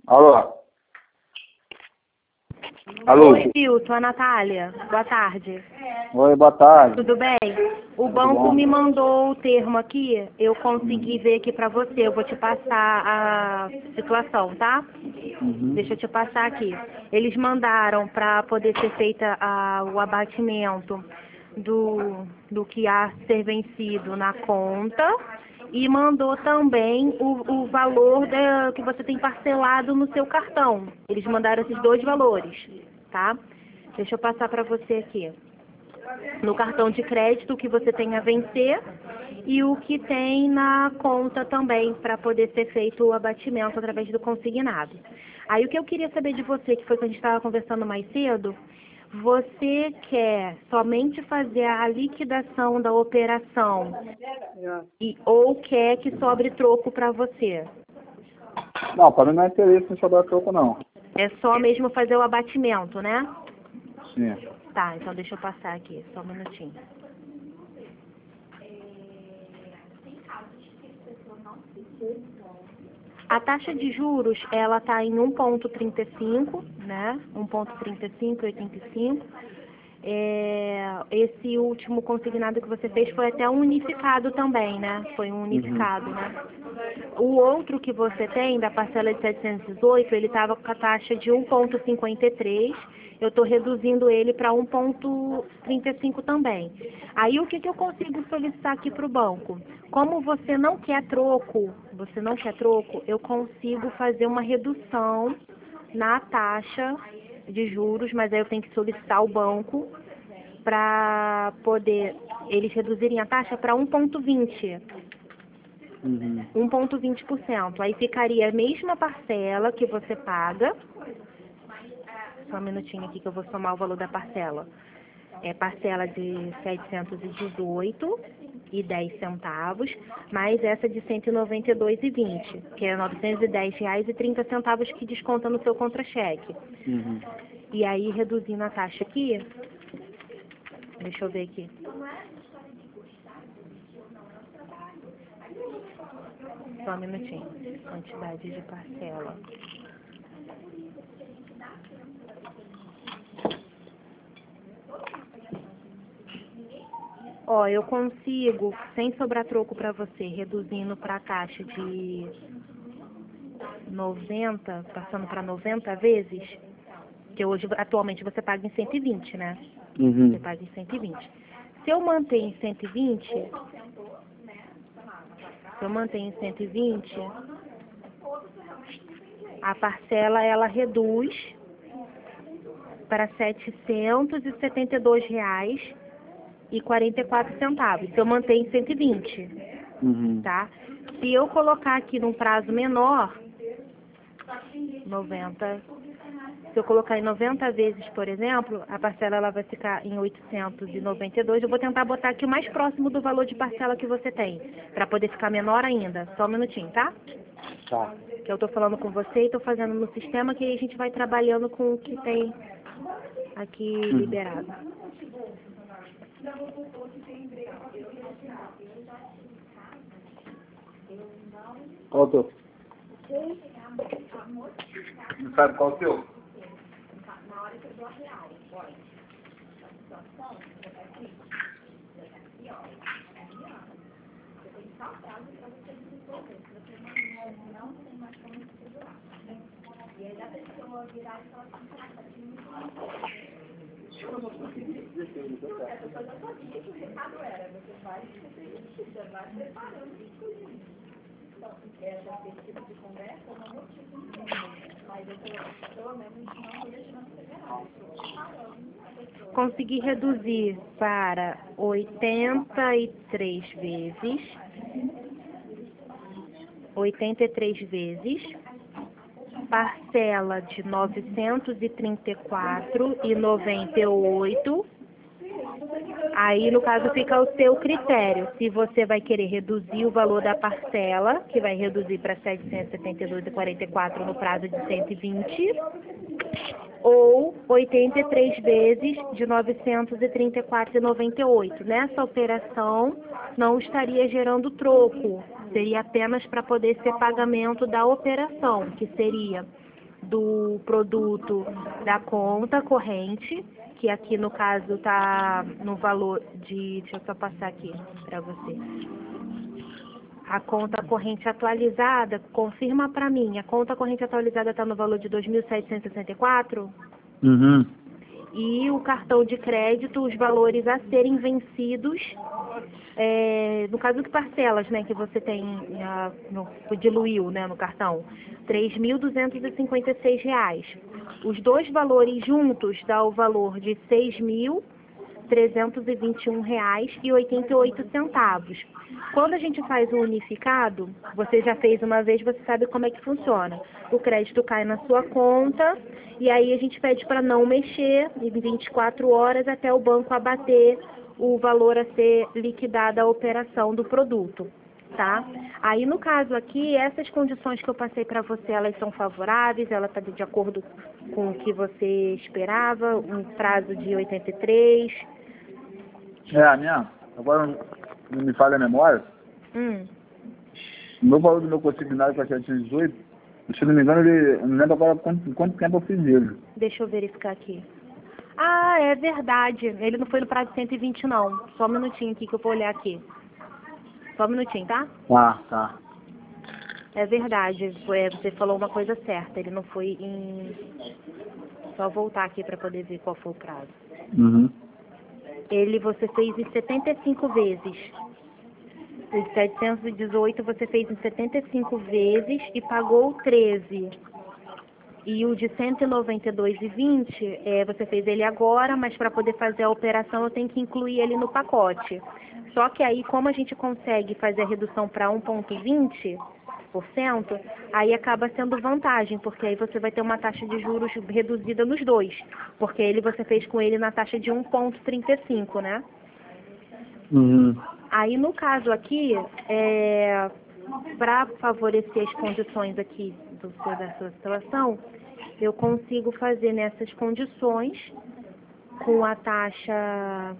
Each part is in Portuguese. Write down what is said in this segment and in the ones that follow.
Alô? Alô? Oi, Hilton, a Natália. Boa tarde. Oi, boa tarde. Tudo bem? O Tudo banco bom? me mandou o termo aqui, eu consegui ver aqui pra você. Eu vou te passar a situação, tá? Uhum. Deixa eu te passar aqui. Eles mandaram para poder ser feita o abatimento do que há ser vencido na conta e mandou também o valor que você tem parcelado no seu cartão. Eles mandaram esses dois valores, tá? Deixa eu passar para você aqui. No cartão de crédito o que você tem a vencer e o que tem na conta também para poder ser feito o abatimento através do consignado. Aí o que eu queria saber de você, que foi que a gente estava conversando mais cedo, você quer somente fazer a liquidação da operação ou quer que sobre troco para você? Não, para mim não é interesse em sobrar troco, não. É só mesmo fazer o abatimento, né? Sim. Tá, então deixa eu passar aqui, só um minutinho. A taxa de juros, ela está em 1,35, né? 1,35, 85. Esse último consignado que você fez foi até um unificado também, né? Foi um unificado, né? O outro que você tem, da parcela de 718, ele estava com a taxa de 1,53. Eu estou reduzindo ele para 1,35 também. Aí o que eu consigo solicitar aqui para o banco? Como você não quer troco, eu consigo fazer uma redução na taxa de juros, mas aí eu tenho que solicitar ao banco para poder eles reduzirem a taxa para 1,20. Uhum. 1,20%. Aí ficaria a mesma parcela que você paga. Só um minutinho aqui que eu vou somar o valor da parcela. É parcela de 718,10, mais essa de 192,20, que é R$ 910,30 que desconta no seu contra-cheque. Uhum. E aí, reduzindo a taxa aqui, deixa eu ver aqui. Só um minutinho. Quantidade de parcela. Ó, eu consigo, sem sobrar troco para você, reduzindo para a taxa de 90, passando para 90 vezes, que hoje, atualmente, você paga em 120, né? Uhum. Você paga em 120. Se eu manter em 120, a parcela, ela reduz para R$ 772,44. Se eu manter em 120, Uhum. tá? Se eu colocar aqui num prazo menor, 90, se eu colocar em 90 vezes, por exemplo, a parcela ela vai ficar em 892. Eu vou tentar botar aqui o mais próximo do valor de parcela que você tem, para poder ficar menor ainda. Só um minutinho, tá? Tá. Que eu tô falando com você e tô fazendo no sistema, que aí a gente vai trabalhando com o que tem aqui liberado. Qual o teu? Não sabe qual o teu? Consegui reduzir para 83 vezes, 83 vezes, parcela de R$ 934,98. Aí, no caso, fica o seu critério. Se você vai querer reduzir o valor da parcela, que vai reduzir para R$ 772,44 no prazo de 120, ou 83 vezes de R$ 934,98. Nessa operação, não estaria gerando troco. Seria apenas para poder ser pagamento da operação, que seria do produto da conta corrente, que aqui no caso está no valor de... Deixa eu só passar aqui para você. A conta corrente atualizada, confirma para mim, a conta corrente atualizada está no valor de 2.764? Uhum. E o cartão de crédito, os valores a serem vencidos, no caso de parcelas, né, que você tem, diluiu, né, no cartão, R$ 3.256. Os dois valores juntos dá o valor de R$ 6.321,88. Quando a gente faz o unificado, você já fez uma vez, você sabe como é que funciona. O crédito cai na sua conta e aí a gente pede para não mexer em 24 horas até o banco abater o valor a ser liquidada a operação do produto, tá? Aí no caso aqui, essas condições que eu passei para você, elas são favoráveis, ela está de acordo com o que você esperava, um prazo de 83. A minha, agora não me falha a memória, o meu valor do meu consignado para 718, se não me engano, eu não lembro agora quanto tempo eu fiz ele. Deixa eu verificar aqui. Ah, é verdade. Ele não foi no prazo de 120 não. Só um minutinho aqui que eu vou olhar aqui. Só um minutinho, tá? Tá. É verdade. Você falou uma coisa certa. Ele não foi em... Só voltar aqui para poder ver qual foi o prazo. Uhum. Você fez em 75 vezes. O de 718 você fez em 75 vezes e pagou 13. E o de 192,20, você fez ele agora, mas para poder fazer a operação eu tenho que incluir ele no pacote. Só que aí, como a gente consegue fazer a redução para 1,20%, aí acaba sendo vantagem, porque aí você vai ter uma taxa de juros reduzida nos dois. Porque você fez com ele na taxa de 1,35, né? Uhum. Aí, no caso aqui, para favorecer as condições aqui da sua situação, eu consigo fazer nessas condições com a taxa...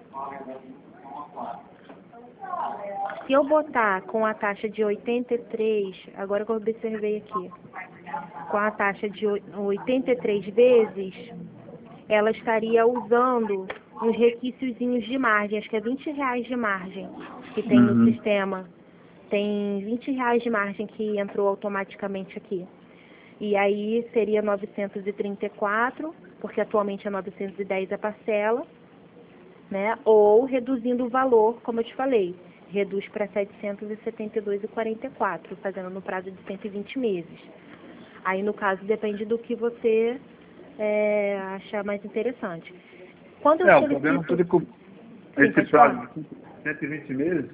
Se eu botar com a taxa de 83, agora que eu observei aqui, com a taxa de 83 vezes, ela estaria usando uns requisitozinhos de margem, acho que é R$ 20 de margem que tem no sistema. Tem R$ 20 de margem que entrou automaticamente aqui. E aí seria 934, porque atualmente é 910 a parcela, né? Ou reduzindo o valor, como eu te falei, reduz para 772,44, fazendo no prazo de 120 meses. Aí, no caso, depende do que você achar mais interessante. Quando eu O problema é que esse prazo de 120 meses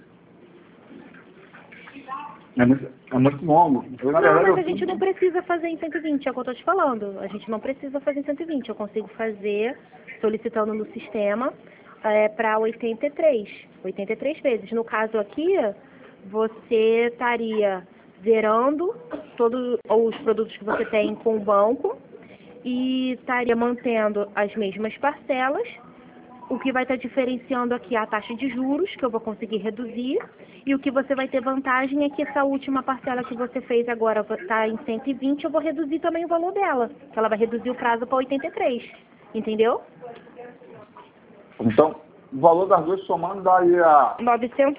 é muito longo. Mas a gente não precisa fazer em 120, é o que eu estou te falando. A gente não precisa fazer em 120. Eu consigo fazer solicitando no sistema para 83 vezes. No caso aqui, você estaria zerando todos os produtos que você tem com o banco e estaria mantendo as mesmas parcelas. O que vai estar diferenciando aqui é a taxa de juros, que eu vou conseguir reduzir, e o que você vai ter vantagem é que essa última parcela que você fez agora está em 120, eu vou reduzir também o valor dela, que ela vai reduzir o prazo para 83, entendeu? Então, o valor das duas somando daria... R$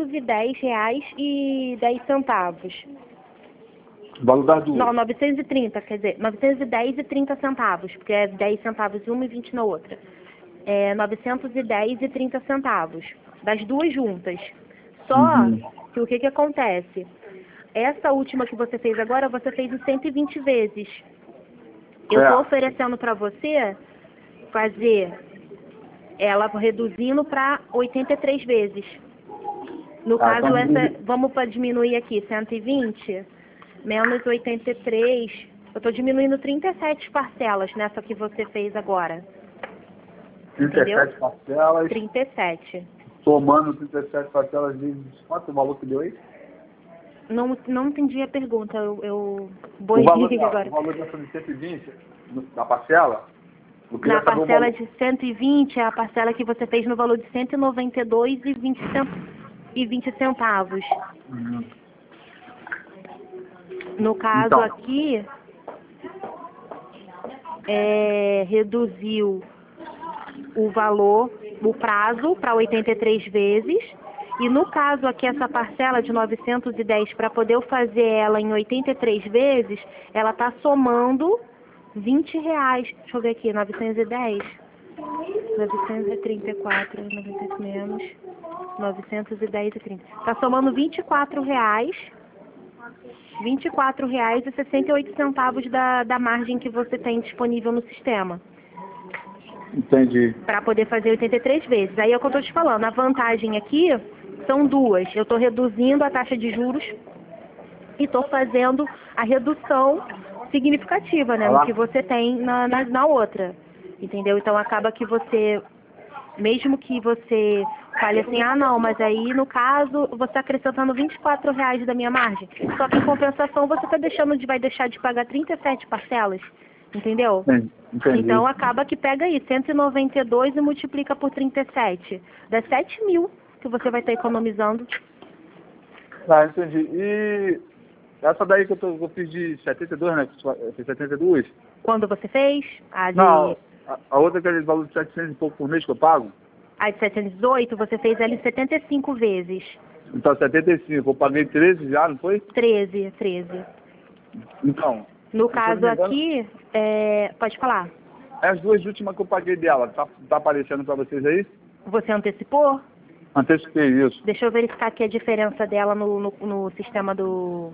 910,10. O valor das duas? Não, 930, quer dizer, 910,30 porque é 10 centavos em uma e 20 na outra. É 910,30, das duas juntas. Só que o que acontece? Essa última que você fez agora, você fez em 120 vezes. Eu estou oferecendo para você fazer ela reduzindo para 83 vezes. No caso, vamos para diminuir aqui, 120 menos 83. Eu estou diminuindo 37 parcelas nessa que você fez agora. 37 parcelas. 37. Somando 37 parcelas, quanto o valor que deu aí? Não entendi a pergunta, eu boiei agora. O valor dessa de 120, da parcela? Na parcela de 120 é a parcela que você fez no valor de R$ 192,20. No caso aqui, reduziu o valor, o prazo para 83 vezes. E no caso aqui, essa parcela de 910, para poder eu fazer ela em 83 vezes, ela está somando R$20. Deixa eu ver aqui, 910. 934, 90 menos 910,30. Está somando R$24. R$24,68 da margem que você tem disponível no sistema. Entendi. Para poder fazer 83 vezes. Aí é o que eu estou te falando. A vantagem aqui são duas. Eu estou reduzindo a taxa de juros e estou fazendo a redução significativa, né, no que você tem na outra. Entendeu? Então acaba que você, mesmo que você fale assim, ah não, mas aí no caso você está acrescentando R$24 da minha margem. Só que em compensação você vai deixar de pagar 37 parcelas. Entendeu? Entendi. Então acaba que pega aí 192 e multiplica por 37. Dá 7 mil que você vai estar economizando. Ah, entendi. E essa daí que eu fiz de 72, né? Fiz 72? Quando você fez? Não, a outra que é de valor de 700 e pouco por mês que eu pago. A de 718, você fez ela em 75 vezes. Então, 75. Eu paguei 13 já, não foi? 13. Então. No caso aqui, pode falar. As duas últimas que eu paguei dela, tá aparecendo para vocês aí? Você antecipou? Antecipei isso. Deixa eu verificar aqui a diferença dela no sistema do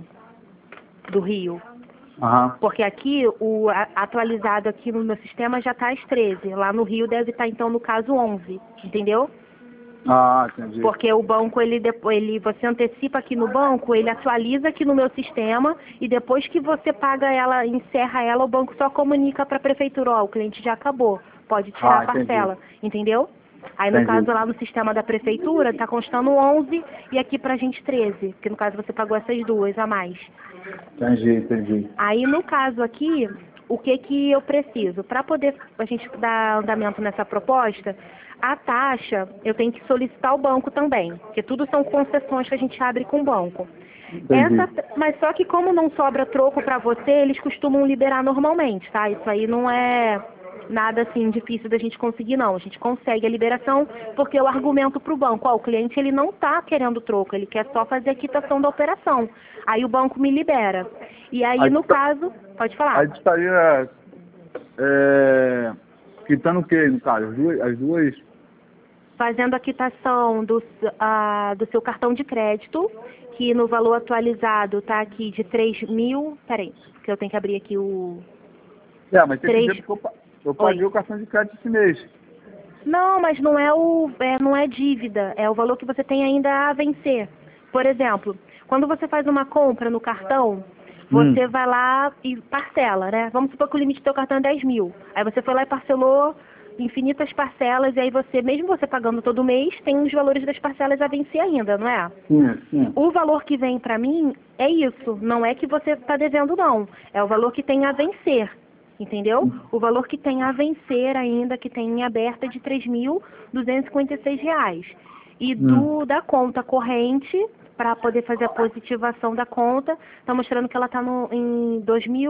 Rio. Uhum. Porque aqui, atualizado aqui no meu sistema já está às 13. Lá no Rio deve estar, então, no caso, 11. Entendeu? Ah, entendi. Porque o banco, você antecipa aqui no banco, ele atualiza aqui no meu sistema e depois que você paga ela, encerra ela, o banco só comunica para a prefeitura, ó, o cliente já acabou, pode tirar a parcela, entendeu? Aí no caso lá no sistema da prefeitura está constando 11 e aqui pra gente 13, porque no caso você pagou essas duas a mais. Entendi. Aí no caso aqui, o que eu preciso? Para poder a gente dar andamento nessa proposta, a taxa eu tenho que solicitar ao banco também, porque tudo são concessões que a gente abre com o banco. Mas só que como não sobra troco para você, eles costumam liberar normalmente, tá? Isso aí não é nada assim difícil da gente conseguir, não. A gente consegue a liberação porque eu argumento para o banco, ó, o cliente ele não está querendo troco, ele quer só fazer a quitação da operação. Aí o banco me libera. E aí no caso, pode falar. Aí estaria quitando o que, no caso? As duas? Fazendo a quitação do seu cartão de crédito, que no valor atualizado está aqui de 3.000... Peraí, que eu tenho que abrir aqui o... Mas tem que dizer porque eu paguei o cartão de crédito esse mês. Não, mas não é dívida, é o valor que você tem ainda a vencer. Por exemplo, quando você faz uma compra no cartão, você vai lá e parcela, né? Vamos supor que o limite do seu cartão é 10 mil. Aí você foi lá e parcelou infinitas parcelas e aí você, mesmo você pagando todo mês, tem os valores das parcelas a vencer ainda, não é? Sim. O valor que vem para mim é isso, não é que você está devendo não, é o valor que tem a vencer, entendeu? O valor que tem a vencer ainda, que tem em aberta é de R$ 3.256. E da conta corrente, para poder fazer a positivação da conta, está mostrando que ela está em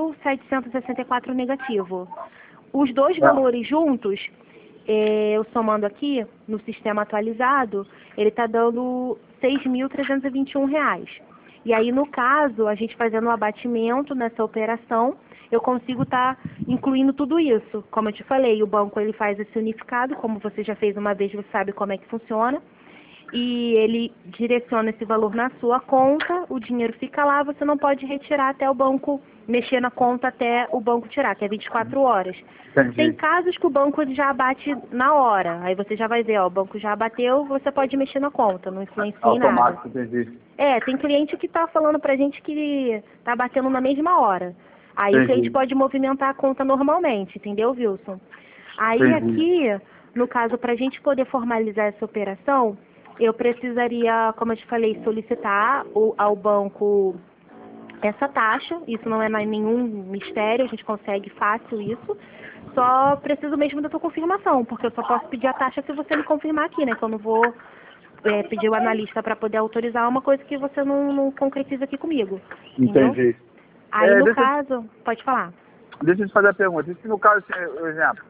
2.764 negativo. Os dois valores juntos, eu somando aqui, no sistema atualizado, ele está dando R$ 6.321. E aí, no caso, a gente fazendo o abatimento nessa operação, eu consigo estar incluindo tudo isso. Como eu te falei, o banco ele faz esse unificado, como você já fez uma vez, você sabe como é que funciona. E ele direciona esse valor na sua conta, o dinheiro fica lá, você não pode retirar até o banco, mexer na conta até o banco tirar, que é 24 horas. Entendi. Tem casos que o banco já abate na hora, aí você já vai ver, ó, o banco já abateu, você pode mexer na conta, não influencia em nada. Automático, entendi. Tem cliente que tá falando pra gente que tá batendo na mesma hora. Aí o cliente pode movimentar a conta normalmente, entendeu, Wilson? Aí aqui, no caso, pra gente poder formalizar essa operação, eu precisaria, como eu te falei, solicitar ao banco essa taxa. Isso não é nenhum mistério, a gente consegue fácil isso. Só preciso mesmo da tua confirmação, porque eu só posso pedir a taxa se você me confirmar aqui, né? Que eu não vou pedir o analista para poder autorizar uma coisa que você não concretiza aqui comigo. Entendeu? Entendi. Aí, no caso, pode falar. deixa eu te fazer a pergunta. E se no caso, assim, por exemplo,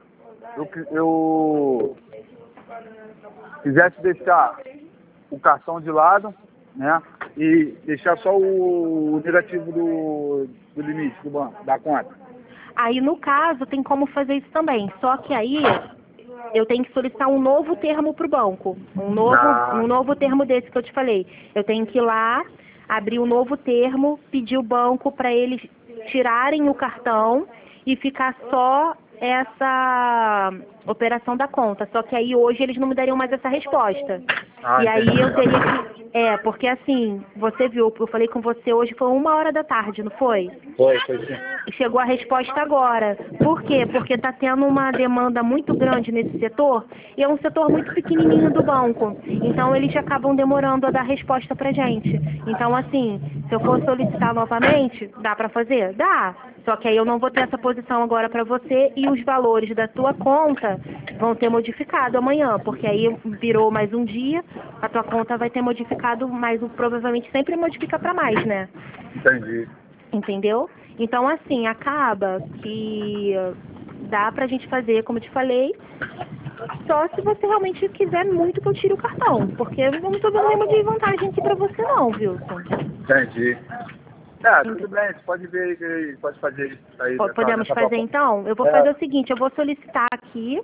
eu quisesse deixar o cartão de lado, né? E deixar só o negativo do limite do banco, da conta. Aí, no caso, tem como fazer isso também. Só que aí eu tenho que solicitar um novo termo para o banco. Um novo termo desse que eu te falei. Eu tenho que ir lá, abrir um novo termo, pedir o banco para eles tirarem o cartão e ficar só essa operação da conta. Só que aí hoje eles não me dariam mais essa resposta. E aí eu teria que... porque assim, você viu, eu falei com você hoje, foi 1h da tarde, não foi? Foi sim. Chegou a resposta agora. Por quê? Porque está tendo uma demanda muito grande nesse setor e é um setor muito pequenininho do banco. Então, eles acabam demorando a dar resposta para gente. Então, assim, se eu for solicitar novamente, dá para fazer? Dá. Só que aí eu não vou ter essa posição agora para você e os valores da tua conta vão ter modificado amanhã, porque aí virou mais um dia, a tua conta vai ter modificado, mas provavelmente sempre modifica para mais, né? Entendi. Entendeu? Então, assim, acaba que dá pra gente fazer, como eu te falei, só se você realmente quiser muito que eu tire o cartão, porque eu não tô vendo nenhuma desvantagem aqui pra você não, Wilson. Entendi. Tudo bem, você pode ver aí, pode fazer isso aí. Podemos fazer então? Eu vou fazer o seguinte, eu vou solicitar aqui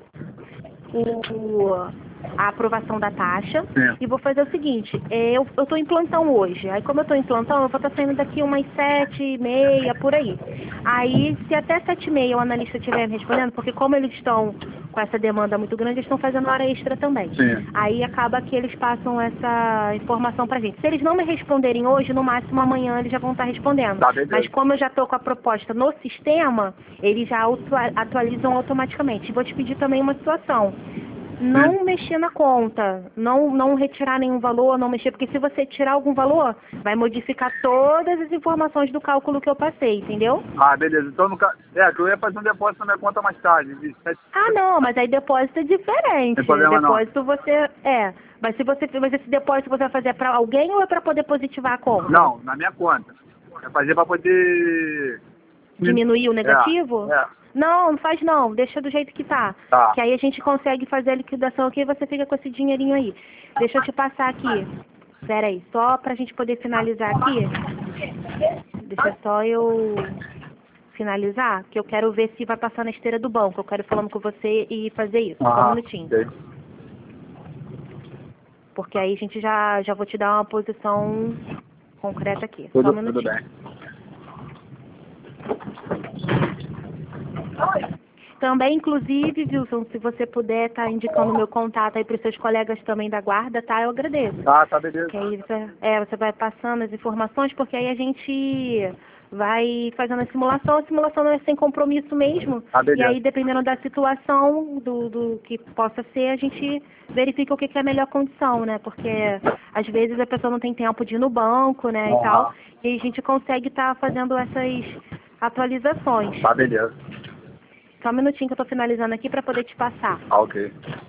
a aprovação da taxa. Sim. E vou fazer o seguinte, eu estou em plantão hoje, aí como eu estou em plantão, eu vou estar saindo daqui umas 7h30, por aí. Aí, se até 7h30 o analista estiver me respondendo, porque como eles estão com essa demanda muito grande, eles estão fazendo hora extra também. Sim. Aí acaba que eles passam essa informação pra gente. Se eles não me responderem hoje, no máximo amanhã eles já vão estar respondendo. Tá, beleza. Mas como eu já estou com a proposta no sistema, eles já atualizam automaticamente. Vou te pedir também uma situação. Não mexer na conta, não retirar nenhum valor, não mexer, porque se você tirar algum valor, vai modificar todas as informações do cálculo que eu passei, entendeu? Beleza. Então, no caso, que eu ia fazer um depósito na minha conta mais tarde. Não, mas aí depósito é diferente. Tem problema Depósito você... Mas mas esse depósito você vai fazer para alguém ou é para poder positivar a conta? Não, na minha conta. É fazer para poder... Diminuir o negativo? Não faz não, deixa do jeito que tá. Que aí a gente consegue fazer a liquidação aqui e você fica com esse dinheirinho aí. Deixa eu te passar aqui. Pera aí, só pra gente poder finalizar aqui. Deixa só eu finalizar, que eu quero ver se vai passar na esteira do banco. Eu quero ir falando com você e fazer isso. Só um minutinho. Okay. Porque aí a gente já vou te dar uma posição concreta aqui. Tudo, só um minutinho. tudo bem. Também, inclusive, Wilson, se você puder estar indicando o meu contato aí para os seus colegas também da guarda, tá? Eu agradeço. Tá, beleza. Que aí você vai passando as informações, porque aí a gente vai fazendo a simulação não é sem compromisso mesmo. E aí, dependendo da situação, do que possa ser, a gente verifica o que é a melhor condição, né? Porque às vezes a pessoa não tem tempo de ir no banco, né, e tal. E aí a gente consegue estar fazendo essas atualizações. Tá, beleza. Só um minutinho que eu tô finalizando aqui para poder te passar. Ok.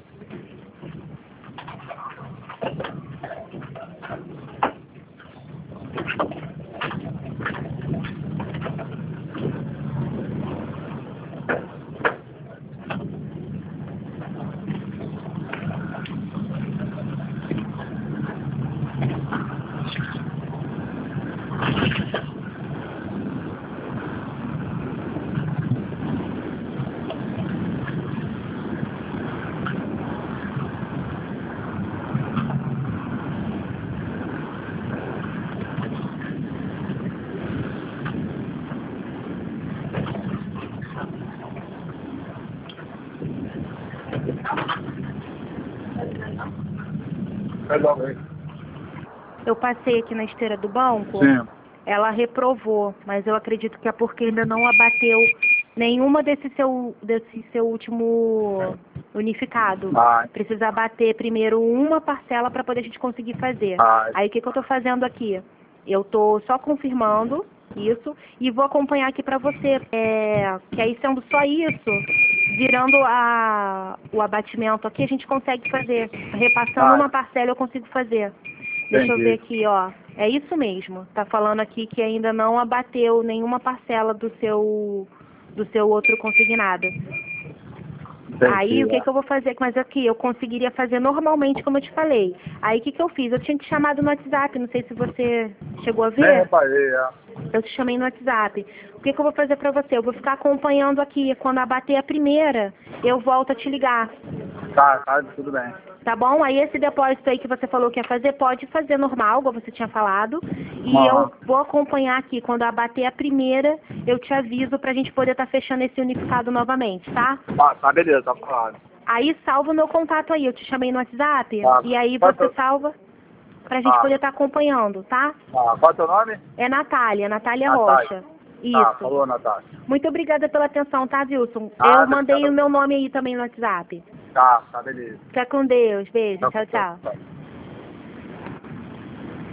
Eu passei aqui na esteira do banco. Sim. Ela reprovou, mas eu acredito que é porque ainda não abateu nenhuma desse seu último unificado. Precisa abater primeiro uma parcela para poder a gente conseguir fazer. Aí o que eu tô fazendo aqui? Eu tô só confirmando isso e vou acompanhar aqui para você. Que aí sendo só isso, virando o abatimento aqui, a gente consegue fazer. Repassando uma parcela eu consigo fazer. Deixa eu ver aqui, ó. É isso mesmo. Tá falando aqui que ainda não abateu nenhuma parcela do do seu outro consignado. Entendi, Aí, o que que eu vou fazer? Mas aqui, eu conseguiria fazer normalmente, como eu te falei. Aí, o que que eu fiz? Eu tinha te chamado no WhatsApp, não sei se você chegou a Nem ver. reparei, Eu te chamei no WhatsApp. O que que eu vou fazer pra você? Eu vou ficar acompanhando aqui. Quando abater a primeira, eu volto a te ligar. Tá, tudo bem. Tá bom? Aí, esse depósito aí que você falou que ia fazer, pode fazer normal, como você tinha falado. E eu vou acompanhar aqui. Quando abater a primeira, eu te aviso pra gente poder estar fechando esse unificado novamente, tá? Tá, beleza, tá falado. Aí salva o meu contato aí, eu te chamei no WhatsApp, Tá. e aí Qual você teu- salva pra gente Tá. poder estar acompanhando, tá? Tá, qual é o teu nome? É Natália Natália. Rocha. Tá, Isso. falou, Natália. Muito obrigada pela atenção, tá, Wilson? Nada, Eu mandei obrigado. o meu nome aí também no WhatsApp. Tá, beleza. Fica com Deus. Beijo. Tchau, tchau. Tá.